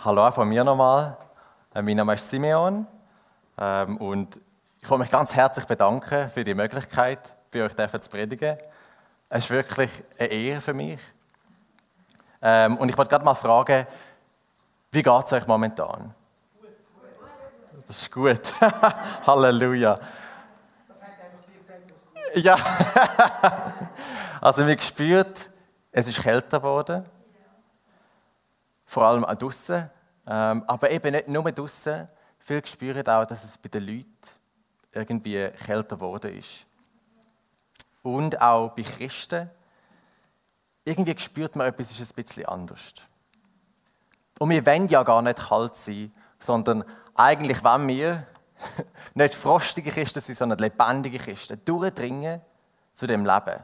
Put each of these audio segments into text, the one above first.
Hallo auch von mir nochmal. Mein Name ist Simeon und ich will mich ganz herzlich bedanken für die Möglichkeit, bei euch zu predigen. Es ist wirklich eine Ehre für mich. Und ich wollte gerade mal fragen, wie geht es euch momentan? Das ist gut. Halleluja. Das hat einfach dir gesagt, was gut ist. Ja. Also man spürt, es ist kälter geworden. Vor allem auch draussen. Aber eben nicht nur draussen. Viele spüren auch, dass es bei den Leuten irgendwie kälter geworden ist. Und auch bei Christen. Irgendwie spürt man, etwas ist ein bisschen anders. Und wir wollen ja gar nicht kalt sein, sondern eigentlich wollen wir nicht frostige Christen sein, sondern lebendige Christen, durchdringen zu dem Leben.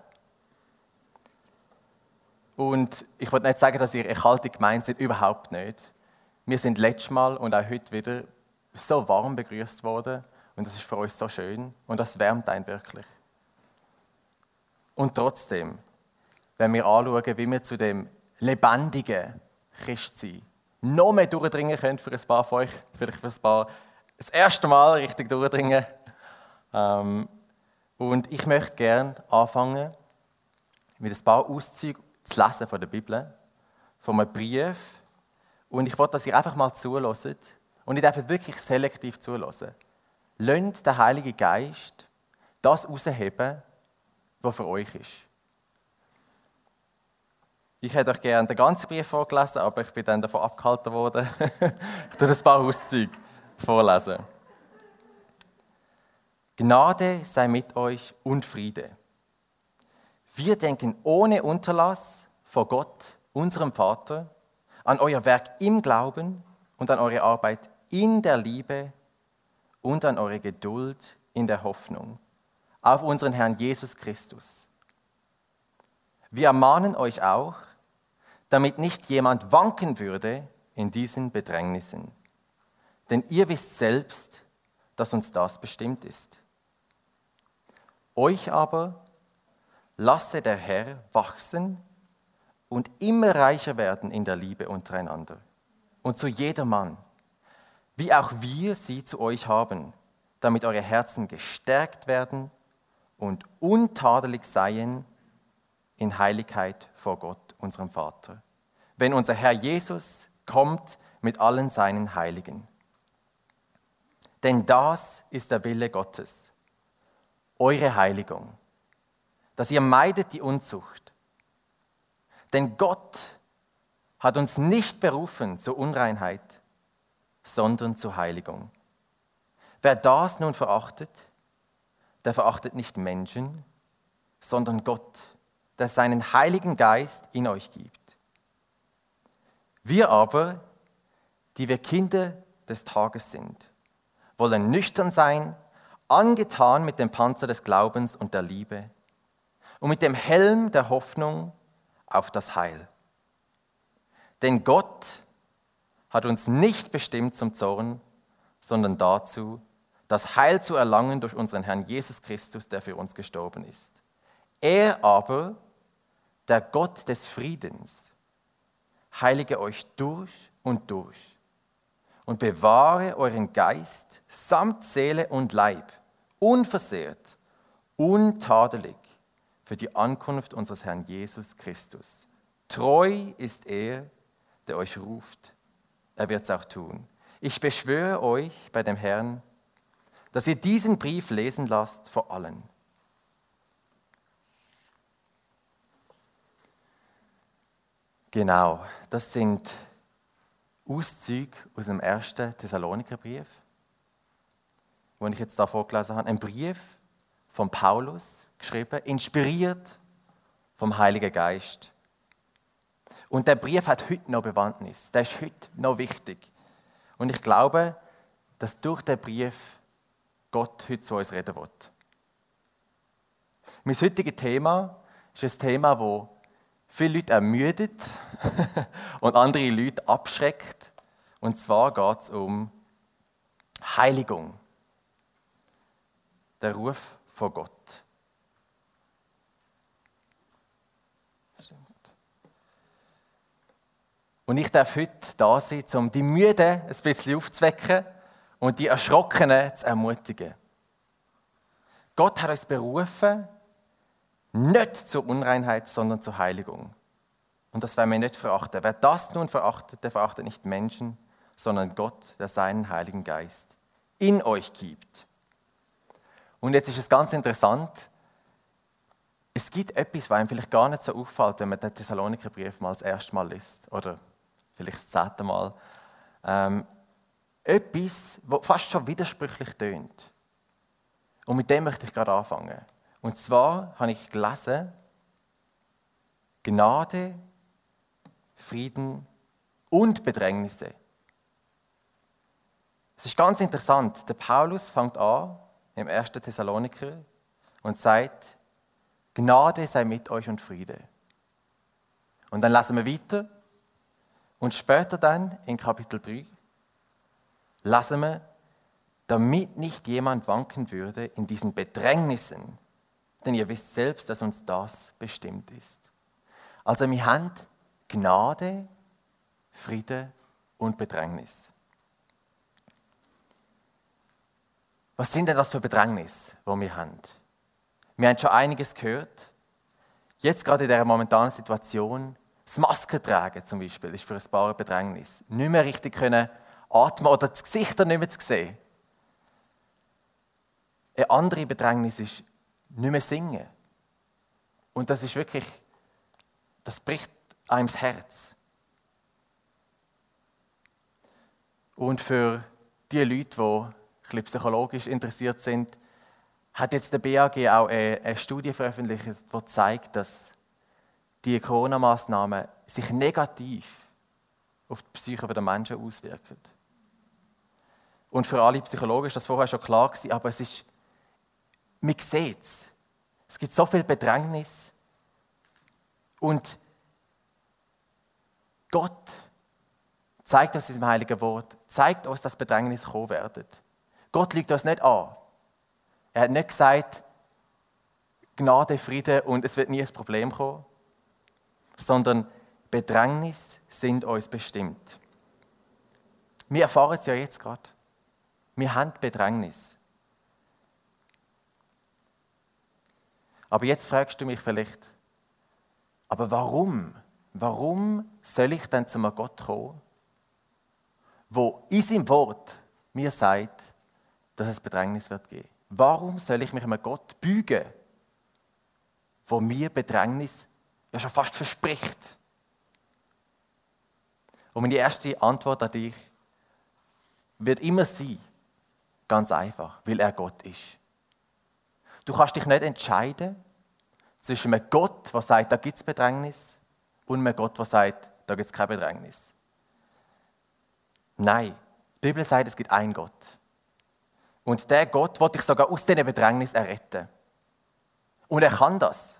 Und ich wollte nicht sagen, dass ihr eine kalte Gemeinde seid, überhaupt nicht. Wir sind letztes Mal und auch heute wieder so warm begrüßt worden und das ist für uns so schön und das wärmt einen wirklich. Und trotzdem, wenn wir anschauen, wie wir zu dem lebendigen Christsein noch mehr durchdringen können für ein paar von euch, vielleicht für ein paar das erste Mal richtig durchdringen. Und ich möchte gerne anfangen mit ein paar Auszügen zu lesen von der Bibel, von einem Brief. Und ich wollte, dass ihr einfach mal zuhört. Und ihr dürft wirklich selektiv zuhören. Lasst den Heiligen Geist das herausheben, was für euch ist. Ich hätte euch gerne den ganzen Brief vorgelesen, aber ich bin dann davon abgehalten worden. Ich tue ein paar Auszüge vorlesen. Gnade sei mit euch und Friede. Wir denken ohne Unterlass vor Gott, unserem Vater, an euer Werk im Glauben und an eure Arbeit in der Liebe und an eure Geduld in der Hoffnung auf unseren Herrn Jesus Christus. Wir ermahnen euch auch, damit nicht jemand wanken würde in diesen Bedrängnissen. Denn ihr wisst selbst, dass uns das bestimmt ist. Euch aber lasse der Herr wachsen und immer reicher werden in der Liebe untereinander und zu jedermann, wie auch wir sie zu euch haben, damit eure Herzen gestärkt werden und untadelig seien in Heiligkeit vor Gott, unserem Vater, wenn unser Herr Jesus kommt mit allen seinen Heiligen. Denn das ist der Wille Gottes, eure Heiligung, dass ihr meidet die Unzucht. Denn Gott hat uns nicht berufen zur Unreinheit, sondern zur Heiligung. Wer das nun verachtet, der verachtet nicht Menschen, sondern Gott, der seinen Heiligen Geist in euch gibt. Wir aber, die wir Kinder des Tages sind, wollen nüchtern sein, angetan mit dem Panzer des Glaubens und der Liebe und mit dem Helm der Hoffnung auf das Heil. Denn Gott hat uns nicht bestimmt zum Zorn, sondern dazu, das Heil zu erlangen durch unseren Herrn Jesus Christus, der für uns gestorben ist. Er aber, der Gott des Friedens, heilige euch durch und bewahre euren Geist samt Seele und Leib, unversehrt, untadelig, für die Ankunft unseres Herrn Jesus Christus. Treu ist er, der euch ruft. Er wird es auch tun. Ich beschwöre euch bei dem Herrn, dass ihr diesen Brief lesen lasst vor allen. Genau, das sind Auszüge aus dem 1. Thessalonikerbrief, den ich jetzt da vorgelesen habe. Ein Brief von Paulus, geschrieben, inspiriert vom Heiligen Geist. Und der Brief hat heute noch Bewandtnis, der ist heute noch wichtig. Und ich glaube, dass durch den Brief Gott heute zu uns reden wird. Mein heutiges Thema ist ein Thema, das viele Leute ermüdet und andere Leute abschreckt. Und zwar geht es um Heiligung. Der Ruf von Gott. Und ich darf heute da sein, um die Müden ein bisschen aufzuwecken und die Erschrockenen zu ermutigen. Gott hat uns berufen, nicht zur Unreinheit, sondern zur Heiligung. Und das werden wir nicht verachten. Wer das nun verachtet, der verachtet nicht Menschen, sondern Gott, der seinen Heiligen Geist in euch gibt. Und jetzt ist es ganz interessant, es gibt etwas, was einem vielleicht gar nicht so auffällt, wenn man den Thessalonikerbrief mal das erste Mal liest, oder vielleicht das 10. Mal. Etwas, was fast schon widersprüchlich tönt. Und mit dem möchte ich gerade anfangen. Und zwar habe ich gelesen, Gnade, Frieden und Bedrängnisse. Es ist ganz interessant. Der Paulus fängt an im 1. Thessaloniker und sagt, Gnade sei mit euch und Friede. Und dann lesen wir weiter und später dann in Kapitel 3 lesen wir, damit nicht jemand wanken würde in diesen Bedrängnissen, denn ihr wisst selbst, dass uns das bestimmt ist. Also wir haben Gnade, Friede und Bedrängnis. Was sind denn das für Bedrängnis, die wir haben? Wir haben schon einiges gehört. Jetzt gerade in dieser momentanen Situation, das Maskentragen zum Beispiel ist für ein paar Bedrängnis. Nicht mehr richtig können atmen oder das Gesicht nicht mehr zu sehen. Eine andere Bedrängnis ist nicht mehr singen. Und das ist wirklich, das bricht einem das Herz. Und für die Leute, die ein bisschen psychologisch interessiert sind, hat jetzt der BAG auch eine Studie veröffentlicht, die zeigt, dass die Corona-Massnahmen sich negativ auf die Psyche der Menschen auswirken. Und für alle Psychologen ist das vorher schon klar gewesen, aber man sieht es. Es gibt so viel Bedrängnis. Und Gott zeigt uns in seinem heiligen Wort, zeigt uns, dass Bedrängnis kommen werden. Gott lügt uns nicht an. Er hat nicht gesagt, Gnade, Friede und es wird nie ein Problem kommen, sondern Bedrängnis sind uns bestimmt. Wir erfahren es ja jetzt gerade. Wir haben Bedrängnis. Aber jetzt fragst du mich vielleicht, aber warum? Warum soll ich denn zu einem Gott kommen, wo in seinem Wort mir sagt, dass es Bedrängnis wird geben? Warum soll ich mich einem Gott beugen, wo mir Bedrängnis ja schon fast verspricht? Und meine erste Antwort an dich wird immer sein, ganz einfach, weil er Gott ist. Du kannst dich nicht entscheiden zwischen einem Gott, der sagt, da gibt es Bedrängnis, und einem Gott, der sagt, da gibt es keine Bedrängnis. Nein, die Bibel sagt, es gibt einen Gott. Und der Gott will dich sogar aus diesen Bedrängnis erretten. Und er kann das.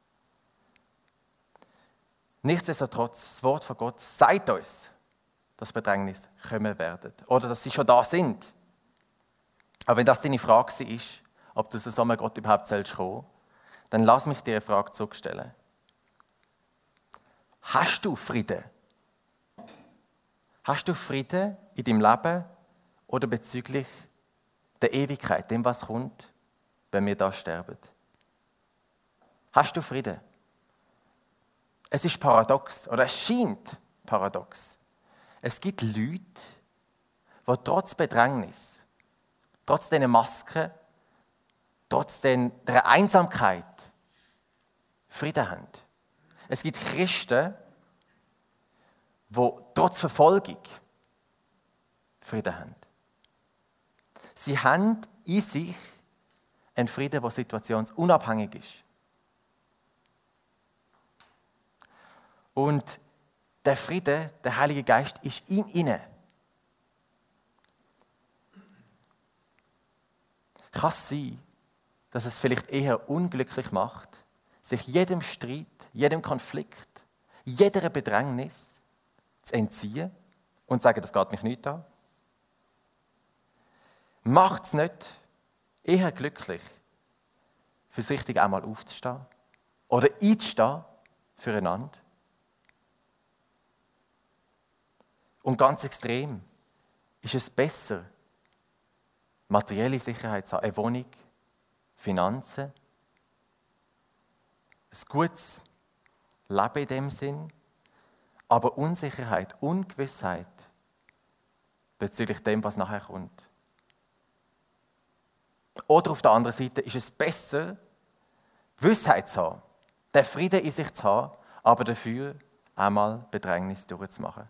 Nichtsdestotrotz, das Wort von Gott sagt uns, dass Bedrängnis kommen werden. Oder dass sie schon da sind. Aber wenn das deine Frage ist, ob du zu so einem Gott überhaupt selbst kommen, dann lass mich dir eine Frage zurückstellen. Hast du Frieden? Hast du Frieden in deinem Leben oder bezüglich der Ewigkeit, dem, was kommt, wenn wir da sterben? Hast du Frieden? Es ist paradox, oder es scheint paradox. Es gibt Leute, die trotz Bedrängnis, trotz dieser Masken, trotz der Einsamkeit Frieden haben. Es gibt Christen, die trotz Verfolgung Frieden haben. Sie haben in sich einen Frieden, der situationsunabhängig ist. Und der Friede, der Heilige Geist, ist in ihnen. Kann es sein, dass es vielleicht eher unglücklich macht, sich jedem Streit, jedem Konflikt, jeder Bedrängnis zu entziehen und zu sagen, das geht mich nicht an? Macht es nicht eher glücklich, fürs Richtige einmal aufzustehen oder einzustehen füreinander? Und ganz extrem ist es besser, materielle Sicherheit zu haben, eine Wohnung, Finanzen, ein gutes Leben in dem Sinn, aber Unsicherheit, Ungewissheit bezüglich dem, was nachher kommt. Oder auf der anderen Seite ist es besser, Gewissheit zu haben, den Frieden in sich zu haben, aber dafür einmal Bedrängnis durchzumachen.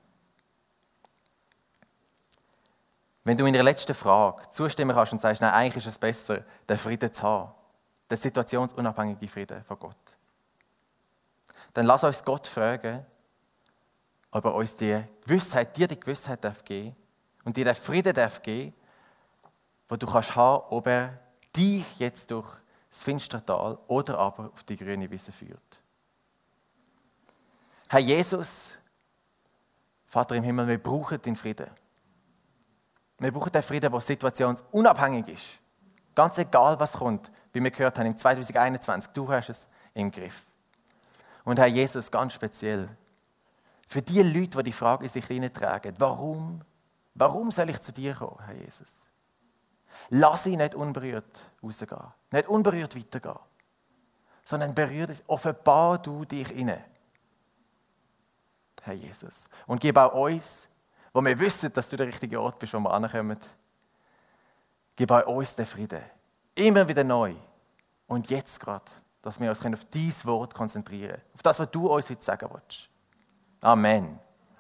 Wenn du in der letzten Frage zustimmen kannst und sagst, nein, eigentlich ist es besser, den Frieden zu haben, den situationsunabhängigen Frieden von Gott, dann lass uns Gott fragen, ob er uns dir die Gewissheit darf geben und dir den Frieden darf geben, wo du kannst haben, ob er dich jetzt durch das finstere Tal oder aber auf die grüne Wiese führt. Herr Jesus, Vater im Himmel, wir brauchen den Frieden. Wir brauchen den Frieden, der situationsunabhängig ist. Ganz egal, was kommt, wie wir gehört haben im 2021, du hast es im Griff. Und Herr Jesus, ganz speziell, für die Leute, die die Frage in sich hineintragen, warum soll ich zu dir kommen, Herr Jesus? Lass sie nicht unberührt rausgehen, nicht unberührt weitergehen, sondern berührt es, offenbar du dich inne, Herr Jesus. Und gib auch uns, wo wir wissen, dass du der richtige Ort bist, wo wir ankommen, gib auch uns den Frieden, immer wieder neu und jetzt gerade, dass wir uns auf dein Wort konzentrieren können, auf das, was du uns heute sagen willst. Amen.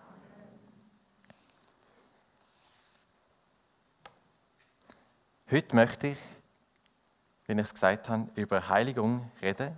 Heute möchte ich, wie ich es gesagt habe, über Heiligung reden.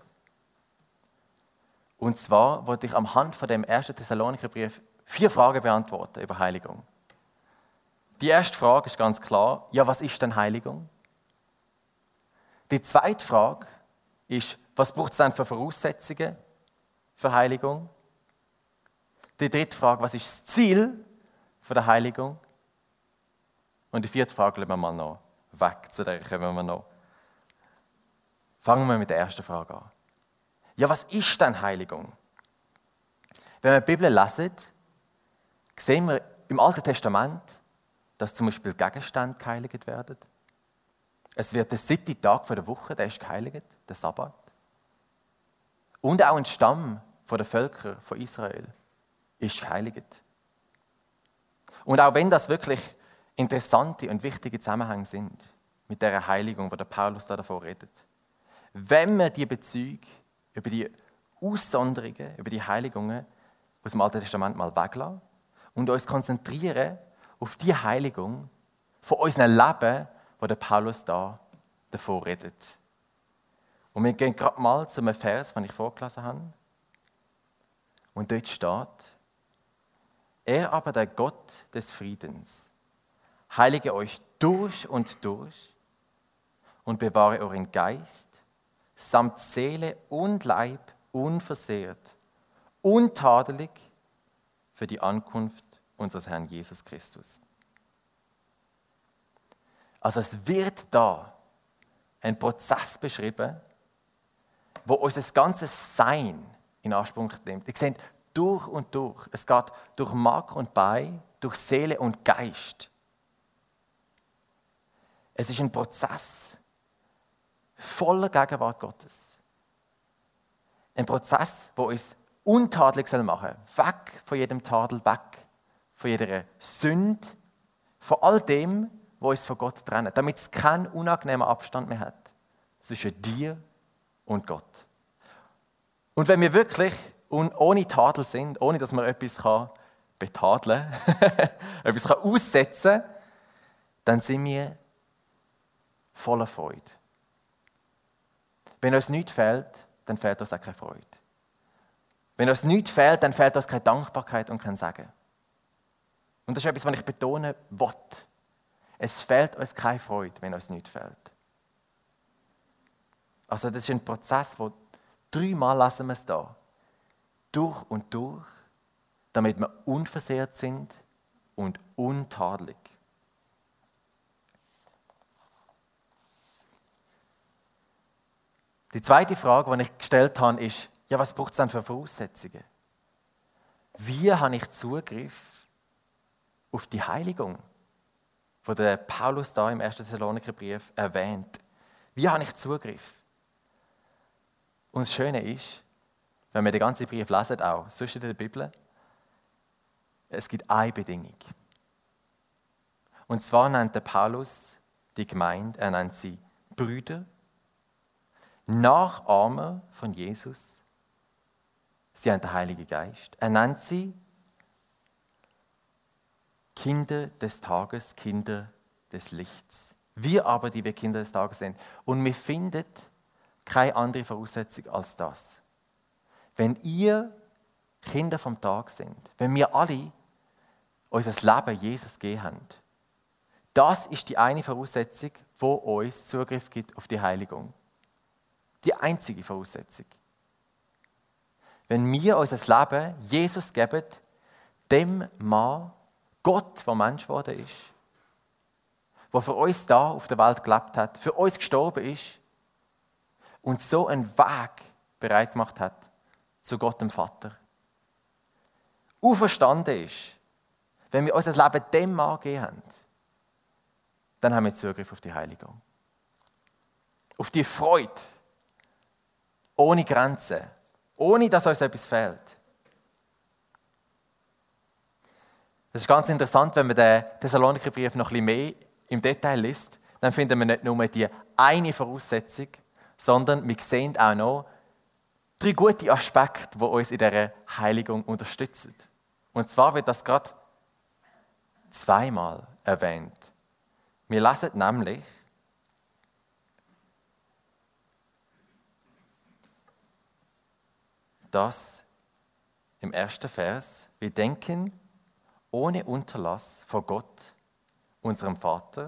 Und zwar wollte ich am Hand von dem 1. Thessalonicherbrief 4 Fragen beantworten über Heiligung. Die erste Frage ist ganz klar, ja, was ist denn Heiligung? Die zweite Frage ist, was braucht es denn für Voraussetzungen für Heiligung? Die dritte Frage, was ist das Ziel von der Heiligung? Und die vierte Frage lassen wir mal noch weg, zu der kommen wir noch. Fangen wir mit der ersten Frage an. Ja, was ist denn Heiligung? Wenn wir die Bibel lesen, sehen wir im Alten Testament, dass zum Beispiel Gegenstände geheiligt werden. Es wird der 7. Tag der Woche, der ist geheiligt, der Sabbat. Und auch ein Stamm der Völker von Israel ist geheiligt. Und auch wenn das wirklich interessante und wichtige Zusammenhänge sind mit dieser Heiligung, wo der Paulus da davon redet, wenn wir die Bezüge über die Aussonderungen, über die Heiligungen aus dem Alten Testament mal weglassen und uns konzentrieren auf die Heiligung von unserem Leben, wo der Paulus da davon redet. Und wir gehen gerade mal zu einem Vers, den ich vorgelesen habe. Und dort steht: Er aber, der Gott des Friedens, heilige euch durch und durch und bewahre euren Geist samt Seele und Leib unversehrt, untadelig für die Ankunft unseres Herrn Jesus Christus. Also es wird da ein Prozess beschrieben, wo unser ganzes Sein in Anspruch nimmt. Ihr seht, durch und durch. Es geht durch Mark und Bein, durch Seele und Geist. Es ist ein Prozess voller Gegenwart Gottes. Ein Prozess, der uns untadelig machen soll. Weg von jedem Tadel, weg von jeder Sünde, von all dem, was uns von Gott trennt. Damit es keinen unangenehmen Abstand mehr hat zwischen dir und Gott. Und wenn wir wirklich ohne Tadel sind, ohne dass man etwas betadeln kann, etwas aussetzen kann, dann sind wir voller Freude. Wenn uns nichts fehlt, dann fehlt uns auch keine Freude. Wenn uns nichts fehlt, dann fehlt uns keine Dankbarkeit und kein Segen. Und das ist etwas, was ich betonen will. Es fehlt uns keine Freude, wenn uns nichts fehlt. Also das ist ein Prozess, wo 3-mal lesen wir es da. Durch und durch, damit wir unversehrt sind und untadelig. Die zweite Frage, die ich gestellt habe, ist, ja, was braucht es denn für Voraussetzungen? Wie habe ich Zugriff auf die Heiligung, die der Paulus da im 1. Thessalonikerbrief erwähnt. Wie habe ich Zugriff? Und das Schöne ist, wenn wir den ganzen Brief lesen, auch sonst in der Bibel, es gibt eine Bedingung. Und zwar nennt der Paulus die Gemeinde, er nennt sie Brüder, Nachahmer von Jesus. Sie haben den Heiligen Geist. Er nennt sie Kinder des Tages, Kinder des Lichts. Wir aber, die wir Kinder des Tages sind. Und wir finden keine andere Voraussetzung als das. Wenn ihr Kinder vom Tag sind, wenn wir alle unser Leben Jesus gegeben haben, das ist die eine Voraussetzung, die uns Zugriff gibt auf die Heiligung. Die einzige Voraussetzung. Wenn wir unser Leben Jesus geben, dem Mann, Gott, der Mensch geworden ist, der für uns da auf der Welt gelebt hat, für uns gestorben ist und so einen Weg bereit gemacht hat zu Gott dem Vater. Auferstanden ist, wenn wir unser Leben dem Mann gegeben haben, dann haben wir Zugriff auf die Heiligung. Auf die Freude, ohne Grenzen, ohne dass uns etwas fehlt. Das ist ganz interessant, wenn man den Thessalonikerbrief noch ein bisschen mehr im Detail liest, dann finden wir nicht nur die eine Voraussetzung, sondern wir sehen auch noch 3 gute Aspekte, die uns in dieser Heiligung unterstützen. Und zwar wird das gerade 2-mal erwähnt. Wir lesen nämlich, dass im 1. Vers, wir denken ohne Unterlass vor Gott, unserem Vater,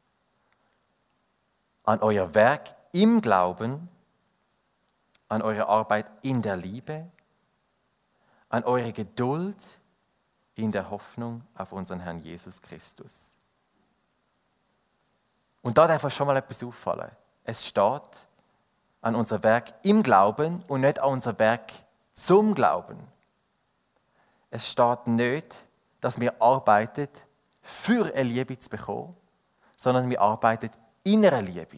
an euer Werk im Glauben, an eure Arbeit in der Liebe, an eure Geduld in der Hoffnung auf unseren Herrn Jesus Christus. Und da darf euch schon mal etwas auffallen. Es steht an unser Werk im Glauben und nicht an unser Werk zum Glauben. Es steht nicht, dass wir arbeiten, für eine Liebe zu bekommen, sondern wir arbeiten in einer Liebe.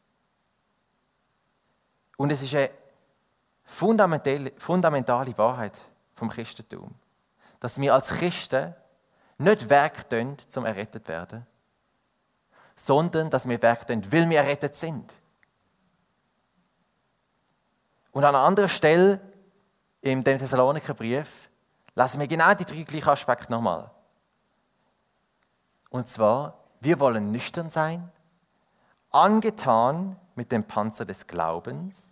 Und es ist eine fundamentale Wahrheit vom Christentum, dass wir als Christen nicht Werk tun, um errettet zu werden, sondern dass wir Werk tun, weil wir errettet sind. Und an einer anderen Stelle in dem Thessalonikerbrief lesen wir genau die 3 gleichen Aspekte nochmal. Und zwar, wir wollen nüchtern sein, angetan mit dem Panzer des Glaubens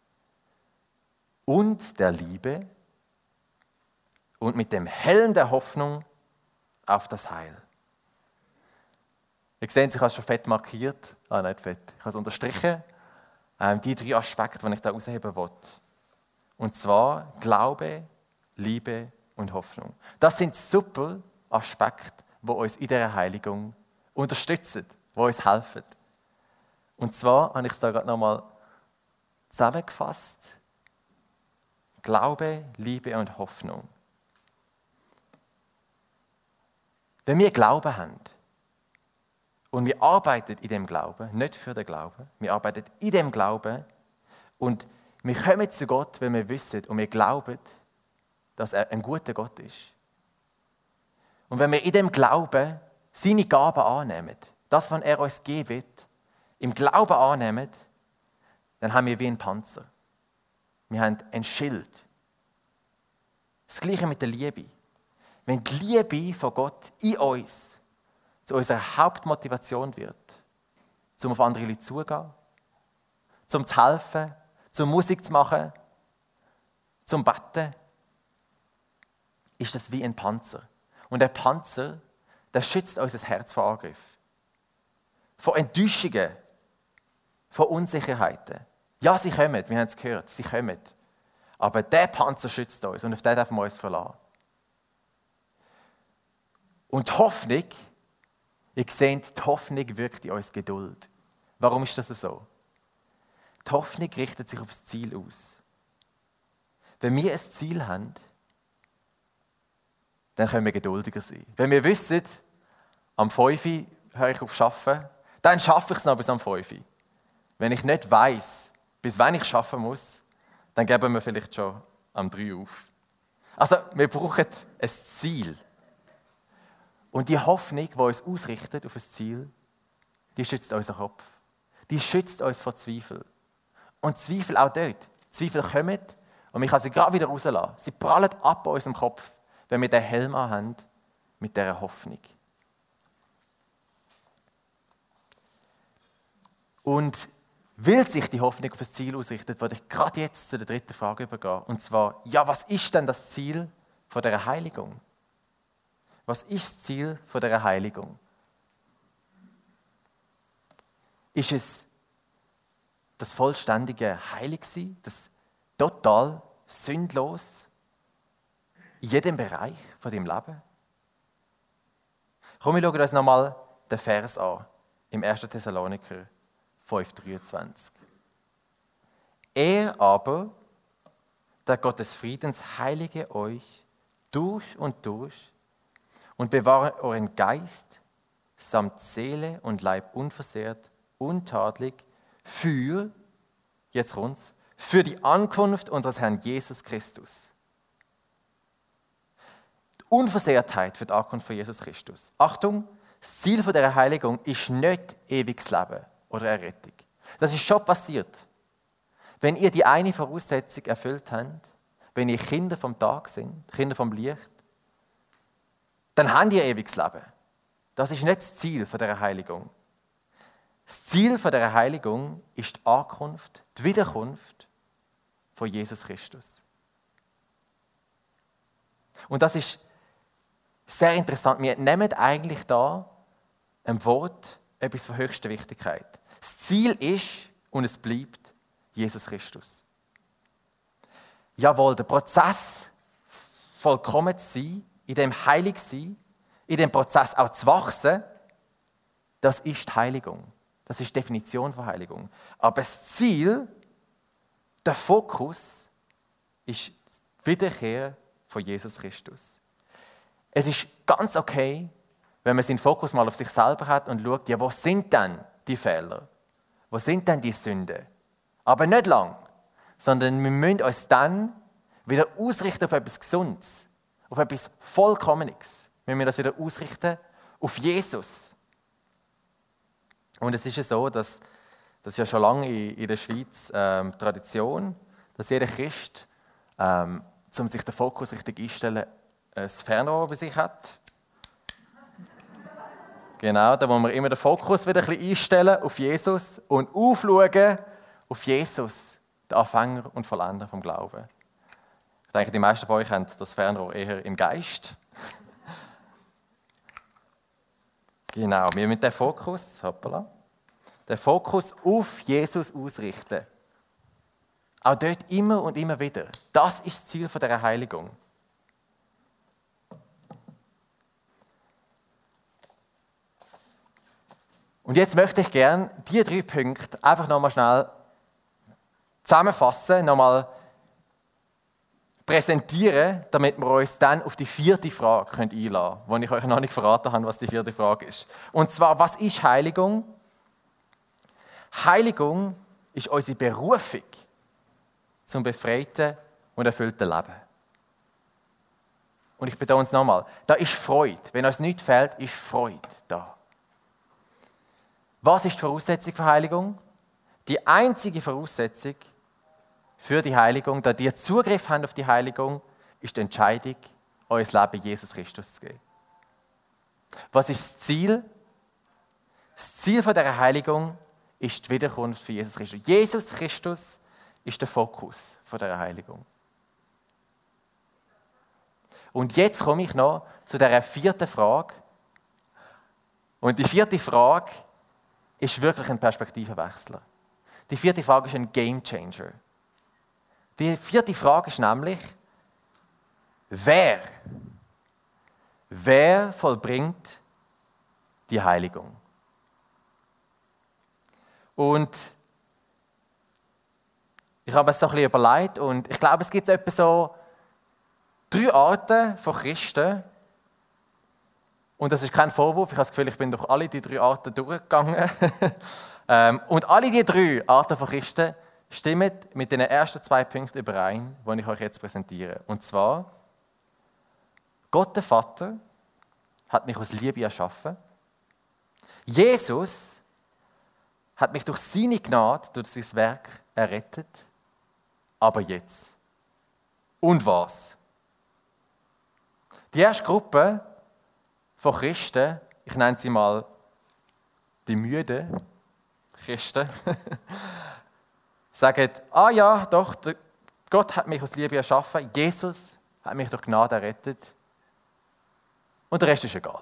und der Liebe und mit dem Helm der Hoffnung auf das Heil. Ihr seht, ich habe es schon fett markiert. Nicht fett. Ich habe es unterstrichen. Die 3 Aspekte, die ich da herausheben will. Und zwar Glaube, Liebe und Hoffnung. Das sind super Aspekte, die uns in dieser Heiligung unterstützen, die uns helfen. Und zwar habe ich es da gerade nochmal zusammengefasst. Glaube, Liebe und Hoffnung. Wenn wir Glauben haben und wir arbeiten in dem Glauben, nicht für den Glauben, wir arbeiten in dem Glauben und wir kommen zu Gott, weil wir wissen und wir glauben, dass er ein guter Gott ist. Und wenn wir in dem Glauben seine Gaben annehmen, das, was er uns geben wird, im Glauben annehmen, dann haben wir wie ein Panzer. Wir haben ein Schild. Das Gleiche mit der Liebe. Wenn die Liebe von Gott in uns zu unserer Hauptmotivation wird, um auf andere Leute zuzugehen, zum zu helfen, zum Musik zu machen, zum Beten, ist das wie ein Panzer. Und der Panzer, der schützt unser Herz vor Angriff. Vor Enttäuschungen, vor Unsicherheiten. Ja, sie kommen, wir haben es gehört, sie kommen. Aber der Panzer schützt uns und auf den dürfen wir uns verlassen. Und die Hoffnung, ihr seht, die Hoffnung wirkt in uns Geduld. Warum ist das so? Die Hoffnung richtet sich auf das Ziel aus. Wenn wir ein Ziel haben, dann können wir geduldiger sein. Wenn wir wissen, am 5 Uhr höre ich auf Arbeiten, dann schaffe ich es noch bis am 5 Uhr. Wenn ich nicht weiss, bis wann ich arbeiten muss, dann geben wir vielleicht schon am 3 Uhr auf. Also, wir brauchen ein Ziel. Und die Hoffnung, die uns ausrichtet auf ein Ziel, die schützt unseren Kopf. Die schützt uns vor Zweifel. Und Zweifel auch dort. Zweifel kommen und wir können sie gerade wieder rauslassen. Sie prallen ab an unserem Kopf, wenn wir den Helm haben mit dieser Hoffnung. Und weil sich die Hoffnung auf ein Ziel ausrichtet, würde ich gerade jetzt zu der dritten Frage übergehen. Und zwar, ja, was ist denn das Ziel von dieser Heiligung? Was ist das Ziel von dieser Heiligung? Ist es das vollständige Heiligsein, das total sündlos in jedem Bereich von deinem Leben? Komm, wir schauen uns nochmal den Vers an, im 1. Thessaloniker 5,23. Er aber, der Gott des Friedens, heilige euch durch und durch und bewahre euren Geist samt Seele und Leib unversehrt, untadelig für, jetzt kommt's, für die Ankunft unseres Herrn Jesus Christus. Die Unversehrtheit für die Ankunft von Jesus Christus. Achtung, das Ziel dieser Heiligung ist nicht ewiges Leben oder Errettung. Das ist schon passiert. Wenn ihr die eine Voraussetzung erfüllt habt, wenn ihr Kinder vom Tag sind, Kinder vom Licht, dann habt ihr ewiges Leben. Das ist nicht das Ziel dieser Heiligung. Das Ziel dieser Heiligung ist die Ankunft, die Wiederkunft von Jesus Christus. Und das ist sehr interessant. Wir nehmen eigentlich da ein Wort etwas von höchster Wichtigkeit. Das Ziel ist und es bleibt Jesus Christus. Jawohl, der Prozess, vollkommen zu sein, in dem heilig sein, in dem Prozess auch zu wachsen, das ist die Heiligung. Das ist die Definition von Heiligung. Aber das Ziel, der Fokus, ist die Wiederkehr von Jesus Christus. Es ist ganz okay, wenn man seinen Fokus mal auf sich selber hat und schaut, ja, wo sind denn die Fehler? Wo sind denn die Sünden? Aber nicht lang, sondern wir müssen uns dann wieder ausrichten auf etwas Gesundes, auf etwas Vollkommenes. Wir müssen das wieder ausrichten auf Jesus. Und es ist ja so, dass das ist ja schon lange in der Schweiz Tradition, dass jeder Christ, um sich den Fokus richtig einzustellen, ein Fernrohr bei sich hat. Genau, da wollen wir immer den Fokus wieder ein bisschen einstellen auf Jesus und aufschauen auf Jesus, den Anfänger und Vollender vom Glauben. Ich denke, die meisten von euch haben das Fernrohr eher im Geist. Genau, wir müssen den Fokus auf Jesus ausrichten. Auch dort immer und immer wieder. Das ist das Ziel dieser Heiligung. Und jetzt möchte ich gerne diese 3 Punkte einfach nochmal schnell zusammenfassen, nochmal präsentieren, damit wir uns dann auf die 4. Frage einladen können, wo ich euch noch nicht verraten habe, was die 4. Frage ist. Und zwar, was ist Heiligung? Heiligung ist unsere Berufung zum befreiten und erfüllten Leben. Und ich betone es nochmal, da ist Freude. Wenn uns nichts fehlt, ist Freude da. Was ist die Voraussetzung für Heiligung? Die einzige Voraussetzung für die Heiligung, da ihr Zugriff habt auf die Heiligung, ist die Entscheidung, euer Leben Jesus Christus zu geben. Was ist das Ziel? Das Ziel dieser Heiligung ist die Wiederkunft für Jesus Christus. Jesus Christus ist der Fokus dieser Heiligung. Und jetzt komme ich noch zu der 4. Frage. Und die 4. Frage ist wirklich ein Perspektivenwechsler. Die 4. Frage ist ein Game Changer. Die 4. Frage ist nämlich, wer vollbringt die Heiligung? Und ich habe es so ein bisschen überlegt und ich glaube, es gibt etwa so 3 Arten von Christen, Und das ist kein Vorwurf, ich habe das Gefühl, ich bin durch alle die 3 Arten durchgegangen. Und alle die 3 Arten von Christen stimmen mit den ersten 2 Punkten überein, die ich euch jetzt präsentiere. Und zwar, Gott der Vater hat mich aus Liebe erschaffen. Jesus hat mich durch seine Gnade, durch sein Werk errettet. Aber jetzt. Und was? Die erste Gruppe von Christen, ich nenne sie mal die müden Christen, sagen, ja, doch, Gott hat mich aus Liebe erschaffen, Jesus hat mich durch Gnade errettet und der Rest ist egal.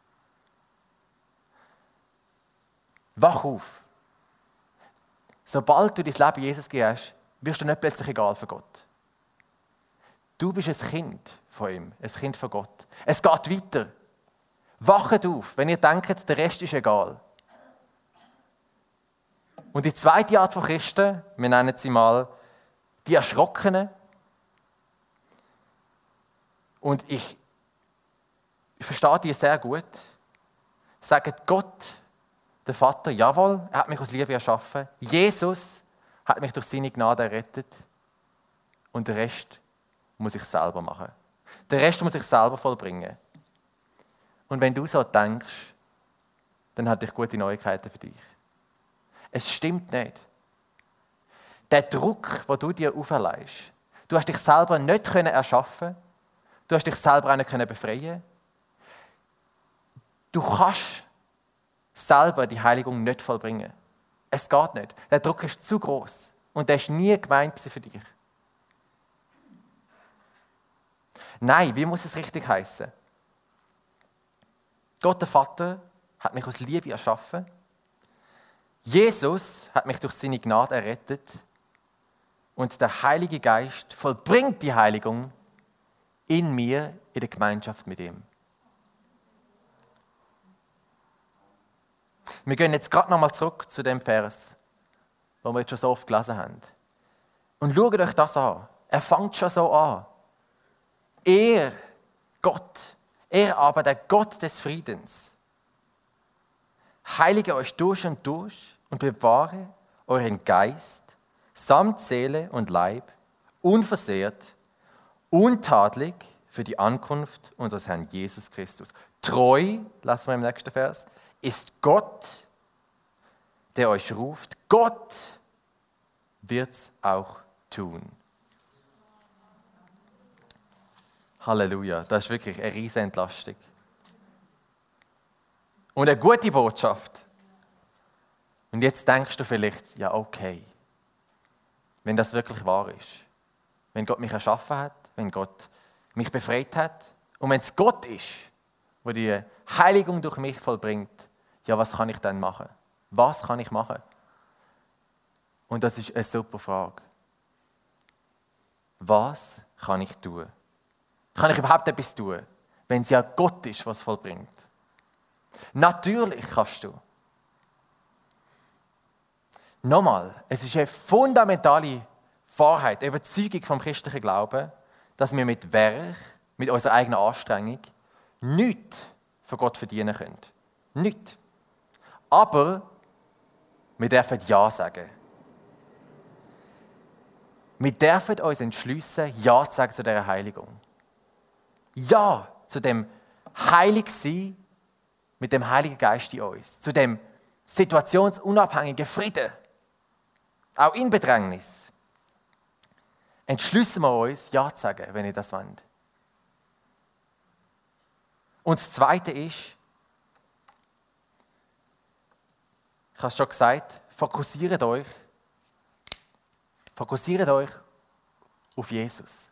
Wach auf. Sobald du dein Leben Jesus gibst, wirst du nicht plötzlich egal für Gott. Du bist ein Kind von ihm, ein Kind von Gott. Es geht weiter. Wacht auf, wenn ihr denkt, der Rest ist egal. Und die zweite Art von Christen, wir nennen sie mal die Erschrockenen. Und ich verstehe die sehr gut. Sagen Gott, der Vater, jawohl, er hat mich aus Liebe erschaffen. Jesus hat mich durch seine Gnade errettet. Und der Rest muss ich selber machen. Den Rest muss ich selber vollbringen. Und wenn du so denkst, dann habe ich gute Neuigkeiten für dich. Es stimmt nicht. Der Druck, den du dir auferlegst, du hast dich selber nicht erschaffen, du hast dich selber auch nicht befreien. Du kannst selber die Heiligung nicht vollbringen. Es geht nicht. Der Druck ist zu groß und der ist nie gemeint für dich. Nein, wie muss es richtig heißen? Gott der Vater hat mich aus Liebe erschaffen. Jesus hat mich durch seine Gnade errettet. Und der Heilige Geist vollbringt die Heiligung in mir, in der Gemeinschaft mit ihm. Wir gehen jetzt gerade nochmal zurück zu dem Vers, den wir jetzt schon so oft gelesen haben. Und schaut euch das an. Er fängt schon so an. Er, Gott, er aber, der Gott des Friedens, heilige euch durch und bewahre euren Geist samt Seele und Leib unversehrt, untadelig für die Ankunft unseres Herrn Jesus Christus. Treu, lassen wir im nächsten Vers, ist Gott, der euch ruft. Gott wird es auch tun. Halleluja, das ist wirklich eine riesige Entlastung. Und eine gute Botschaft. Und jetzt denkst du vielleicht, ja okay, wenn das wirklich wahr ist, wenn Gott mich erschaffen hat, wenn Gott mich befreit hat und wenn es Gott ist, der die Heiligung durch mich vollbringt, ja, was kann ich dann machen? Was kann ich machen? Und das ist eine super Frage. Was kann ich tun? Kann ich überhaupt etwas tun, wenn es ja Gott ist, was vollbringt? Natürlich kannst du. Nochmal, es ist eine fundamentale Wahrheit, eine Überzeugung vom christlichen Glauben, dass wir mit Werk, mit unserer eigenen Anstrengung, nichts von Gott verdienen können. Nichts. Aber wir dürfen Ja sagen. Wir dürfen uns entschliessen, Ja zu sagen zu dieser Heiligung. Ja zu dem Heiligsein mit dem Heiligen Geist in uns. Zu dem situationsunabhängigen Frieden. Auch in Bedrängnis. Entschliessen wir uns, Ja zu sagen, wenn ihr das wollt. Und das Zweite ist, ich habe es schon gesagt, fokussiert euch auf Jesus.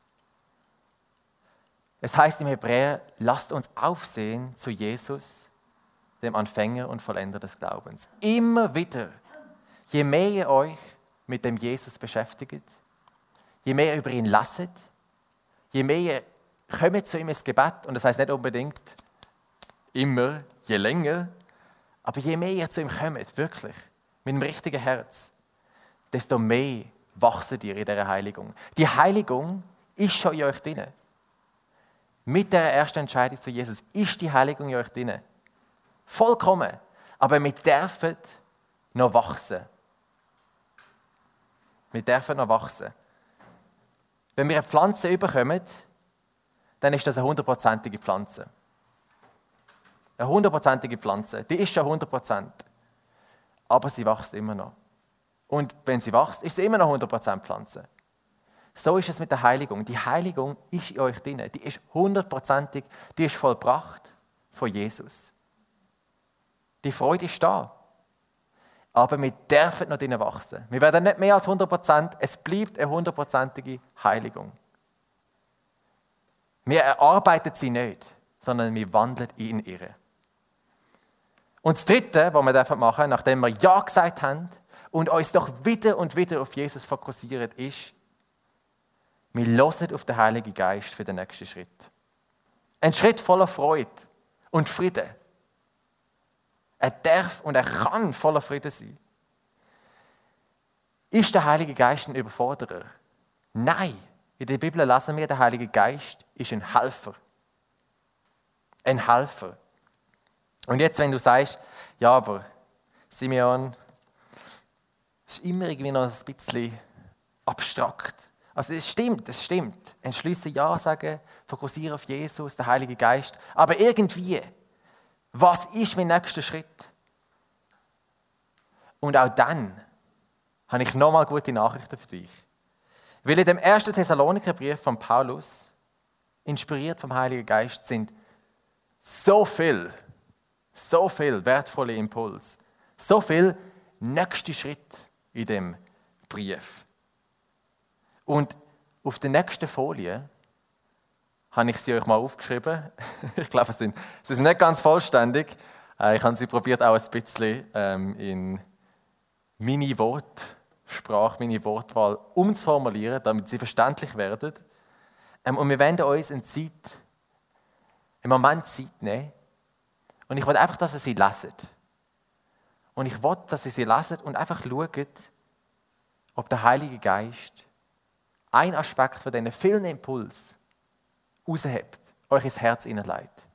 Es heißt im Hebräer, lasst uns aufsehen zu Jesus, dem Anfänger und Vollender des Glaubens. Immer wieder, je mehr ihr euch mit dem Jesus beschäftigt, je mehr ihr über ihn lasst, je mehr ihr kommt zu ihm ins Gebet, und das heißt nicht unbedingt immer, je länger, aber je mehr ihr zu ihm kommt, wirklich, mit dem richtigen Herz, desto mehr wachset ihr in dieser Heiligung. Die Heiligung ist schon in euch drin. Mit der ersten Entscheidung zu Jesus ist die Heiligung in euch drin. Vollkommen. Aber wir dürfen noch wachsen. Wir dürfen noch wachsen. Wenn wir eine Pflanze überkommen, dann ist das eine 100%ige Pflanze. Eine 100%ige Pflanze. Die ist schon 100%. Aber sie wächst immer noch. Und wenn sie wächst, ist sie immer noch 100% Pflanze. So ist es mit der Heiligung. Die Heiligung ist in euch drin. Die ist 100%ig, die ist vollbracht von Jesus. Die Freude ist da. Aber wir dürfen noch drinnen wachsen. Wir werden nicht mehr als 100%, es bleibt eine 100%ige Heiligung. Wir erarbeiten sie nicht, sondern wir wandeln in ihre. Und das Dritte, was wir machen dürfen, nachdem wir Ja gesagt haben und uns doch wieder und wieder auf Jesus fokussieren, ist, wir hören auf den Heiligen Geist für den nächsten Schritt. Ein Schritt voller Freude und Frieden. Er darf und er kann voller Frieden sein. Ist der Heilige Geist ein Überforderer? Nein. In der Bibel lesen wir, der Heilige Geist ist ein Helfer. Ein Helfer. Und jetzt, wenn du sagst, ja, aber Simeon, es ist immer irgendwie noch ein bisschen abstrakt. Also es stimmt. Entschließe Ja sagen, fokussiere auf Jesus, den Heiligen Geist. Aber irgendwie, was ist mein nächster Schritt? Und auch dann habe ich nochmal gute Nachrichten für dich. Weil in dem 1. Thessalonikerbrief von Paulus, inspiriert vom Heiligen Geist, sind so viel wertvolle Impulse, so viel nächste Schritt in dem Brief. Und auf der nächsten Folie habe ich sie euch mal aufgeschrieben. Ich glaube, sie sind nicht ganz vollständig. Ich habe sie probiert auch ein bisschen in meine Wortsprache, meine Wortwahl umzuformulieren, damit sie verständlich werden. Und wir werden uns einen Moment Zeit nehmen. Und ich will einfach, dass ihr sie leset. Und ich will, dass ihr sie leset und einfach schaut, ob der Heilige Geist ein Aspekt von diesen vielen Impulsen raushebt, euch ins Herz hineinlegt.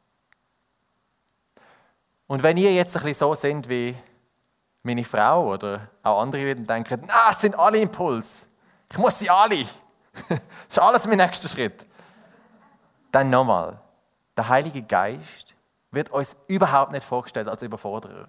Und wenn ihr jetzt ein bisschen so seid wie meine Frau oder auch andere, die denken, es sind alle Impulse, ich muss sie alle, das ist alles mein nächster Schritt. Dann nochmal, der Heilige Geist wird uns überhaupt nicht vorgestellt als Überforderer.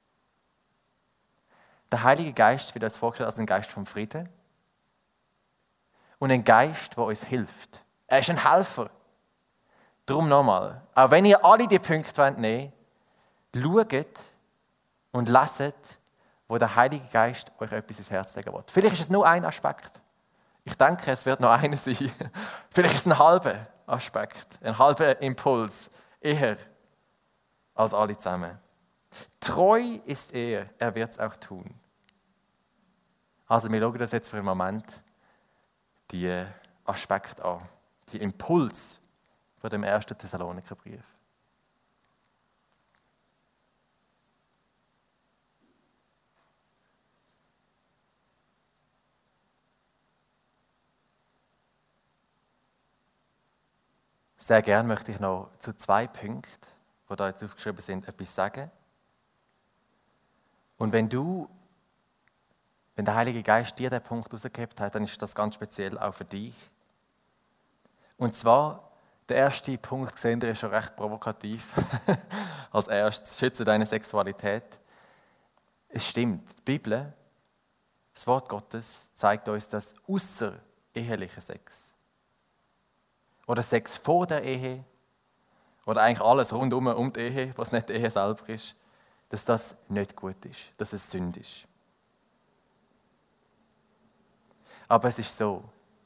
Der Heilige Geist wird uns vorgestellt als ein Geist vom Frieden und ein Geist, der uns hilft. Er ist ein Helfer. Darum nochmal, auch wenn ihr alle die Punkte nehmen wollt, schaut und leset, wo der Heilige Geist euch etwas ins Herz legen will. Vielleicht ist es nur ein Aspekt. Ich denke, es wird noch einer sein. Vielleicht ist es ein halber Aspekt, ein halber Impuls, eher als alle zusammen. Treu ist er wird es auch tun. Also wir schauen uns jetzt für einen Moment die Aspekte an, die Impuls von dem 1. Thessalonikerbrief. Sehr gern möchte ich noch zu 2 Punkten, die da jetzt aufgeschrieben sind, etwas sagen. Und wenn der Heilige Geist dir den Punkt rausgehabt hat, dann ist das ganz speziell auch für dich. Und zwar, der erste Punkt, seht ihr, ist schon recht provokativ. Als erstes, schütze deine Sexualität. Es stimmt, die Bibel, das Wort Gottes, zeigt uns, dass außereheliche Sex oder Sex vor der Ehe oder eigentlich alles rundum um die Ehe, was nicht die Ehe selber ist, dass das nicht gut ist, dass es Sünde ist. Aber es ist so,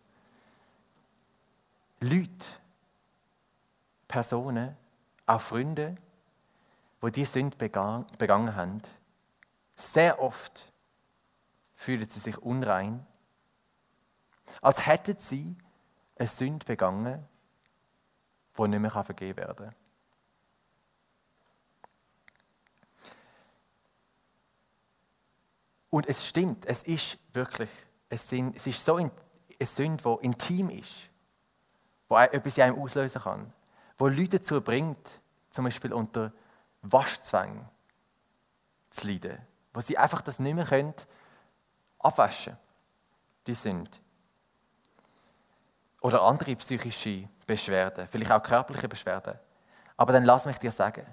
Leute, Personen, auch Freunde, die diese Sünde begangen haben, sehr oft fühlen sie sich unrein, als hätten sie eine Sünde begangen, die nicht mehr vergeben werden kann. Und es stimmt, es ist wirklich, es ist so eine Sünde, die intim ist, die etwas in einem auslösen kann, wo Leute dazu bringt, zum Beispiel unter Waschzwang zu leiden, wo sie einfach das nicht mehr können, abwaschen, die Sünde. Oder andere psychische Beschwerden, vielleicht auch körperliche Beschwerden. Aber dann lass mich dir sagen,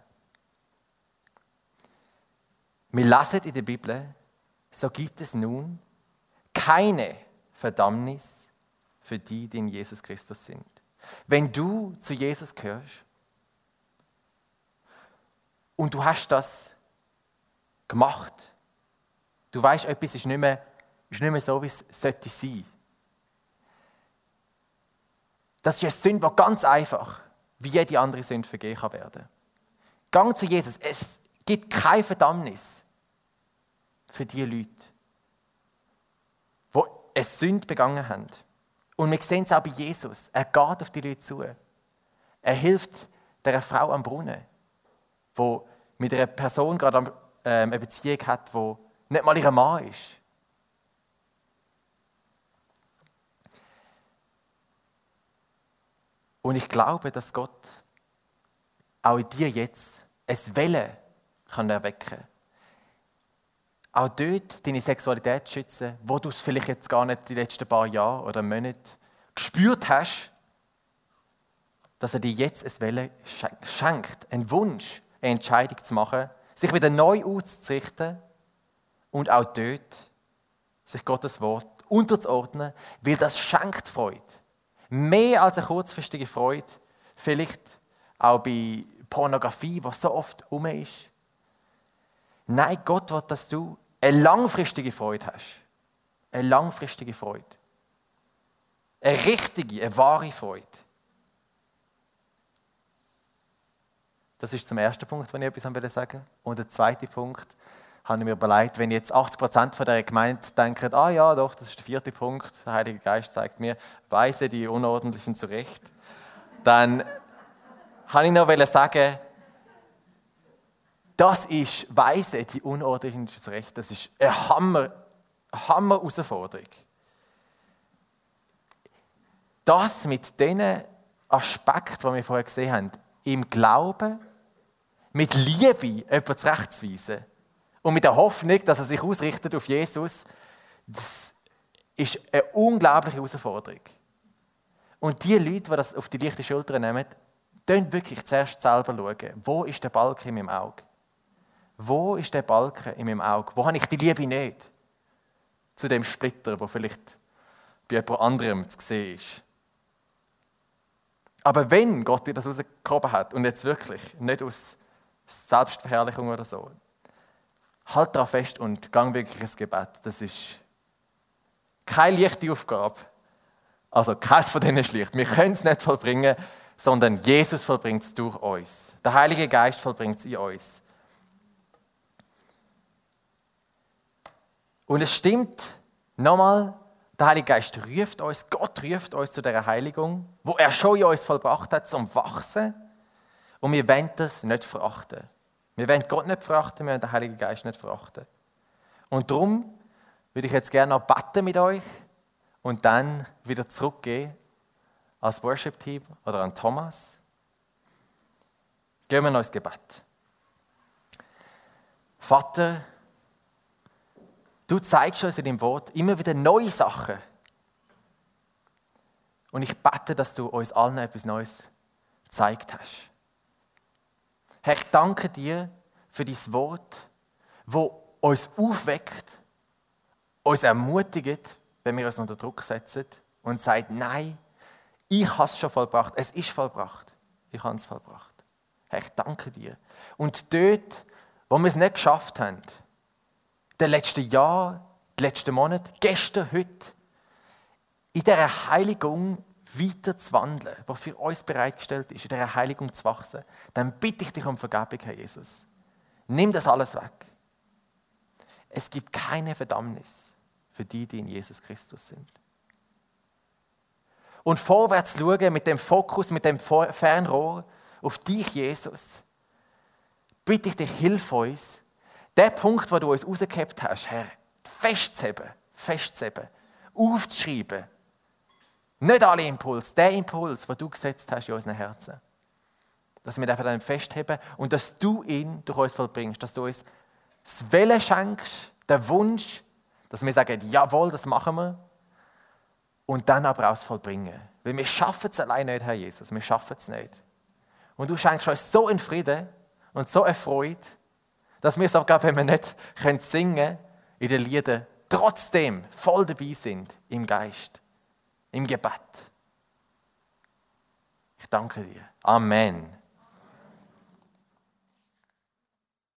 wir lesen in der Bibel, so gibt es nun keine Verdammnis für die, die in Jesus Christus sind. Wenn du zu Jesus gehörst und du hast das gemacht, du weißt, etwas ist nicht mehr so, wie es sollte sein. Das ist eine Sünde, die ganz einfach, wie jede andere Sünde vergeben kann werden. Gang zu Jesus. Es gibt keine Verdammnis für die Leute, die eine Sünde begangen haben. Und wir sehen es auch bei Jesus. Er geht auf die Leute zu. Er hilft der Frau am Brunnen, die mit einer Person gerade eine Beziehung hat, die nicht mal ihr Mann ist. Und ich glaube, dass Gott auch in dir jetzt ein Wille kann erwecken kann. Auch dort deine Sexualität schützen, wo du es vielleicht jetzt gar nicht die letzten paar Jahre oder Monate gespürt hast, dass er dir jetzt ein Wille schenkt, einen Wunsch, eine Entscheidung zu machen, sich wieder neu auszurichten und auch dort sich Gottes Wort unterzuordnen, weil das schenkt Freude. Mehr als eine kurzfristige Freude, vielleicht auch bei Pornografie, was so oft rum ist. Nein, Gott will, dass du eine langfristige Freude hast. Eine langfristige Freude. Eine richtige, eine wahre Freude. Das ist zum ersten Punkt, den ich etwas sagen wollte. Und der zweite Punkt, habe ich mir überlegt, wenn jetzt 80% von der Gemeinde denken, ah ja, doch, das ist der vierte Punkt, der Heilige Geist zeigt mir, weise die Unordentlichen zurecht, dann habe ich noch sagen, das ist weise die Unordentlichen zurecht, das ist eine Hammer-Herausforderung. Das mit diesen Aspekten, die wir vorher gesehen haben, im Glauben, mit Liebe jemanden zurechtzuweisen, und mit der Hoffnung, dass er sich ausrichtet auf Jesus, das ist eine unglaubliche Herausforderung. Und die Leute, die das auf die leichte Schulter nehmen, schauen wirklich zuerst selber schauen, wo ist der Balken in meinem Auge? Wo ist der Balken in meinem Auge? Wo habe ich die Liebe nicht? Zu dem Splitter, der vielleicht bei jemand anderem zu sehen ist. Aber wenn Gott dir das rausgehoben hat, und jetzt wirklich, nicht aus Selbstverherrlichung oder so, halt daran fest und gang wirklich ins Gebet. Das ist keine leichte Aufgabe. Also keins von denen ist leicht. Wir können es nicht vollbringen, sondern Jesus vollbringt es durch uns. Der Heilige Geist vollbringt es in uns. Und es stimmt, nochmal, der Heilige Geist ruft uns, Gott ruft uns zu dieser Heiligung, wo er schon in uns vollbracht hat, zum Wachsen. Und wir wollen das nicht verachten. Wir wollen Gott nicht verachten, wir wollen den Heiligen Geist nicht verachten. Und darum würde ich jetzt gerne noch beten mit euch und dann wieder zurückgehen als Worship-Team oder an Thomas. Gehen wir noch ins Gebet. Vater, du zeigst uns in deinem Wort immer wieder neue Sachen. Und ich bete, dass du uns allen etwas Neues gezeigt hast. Herr, ich danke dir für dein Wort, das uns aufweckt, uns ermutigt, wenn wir uns unter Druck setzen und sagt, nein, ich habe es schon vollbracht, es ist vollbracht, ich habe es vollbracht. Herr, ich danke dir. Und dort, wo wir es nicht geschafft haben, in den letzten Jahren, den letzten Monaten, gestern, heute, in dieser Heiligung weiter zu wandeln, was für uns bereitgestellt ist, in dieser Heiligung zu wachsen, dann bitte ich dich um Vergebung, Herr Jesus. Nimm das alles weg. Es gibt keine Verdammnis für die, die in Jesus Christus sind. Und vorwärts schauen mit dem Fokus, mit dem Fernrohr auf dich, Jesus. Bitte ich dich, hilf uns, den Punkt, wo du uns rausgehoben hast, Herr, festzuheben, aufzuschreiben. Nicht alle Impulse, den Impuls, den du gesetzt hast in unseren Herzen. Dass wir einfach dann festheben und dass du ihn durch uns vollbringst, dass du uns das Wille schenkst, den Wunsch, dass wir sagen, jawohl, das machen wir. Und dann aber auch das Vollbringen. Weil wir schaffen es allein nicht, Herr Jesus. Wir schaffen es nicht. Und du schenkst uns so einen Frieden und so eine Freude, dass wir sogar, wenn wir nicht singen können, in den Liedern trotzdem voll dabei sind im Geist, im Gebet. Ich danke dir. Amen.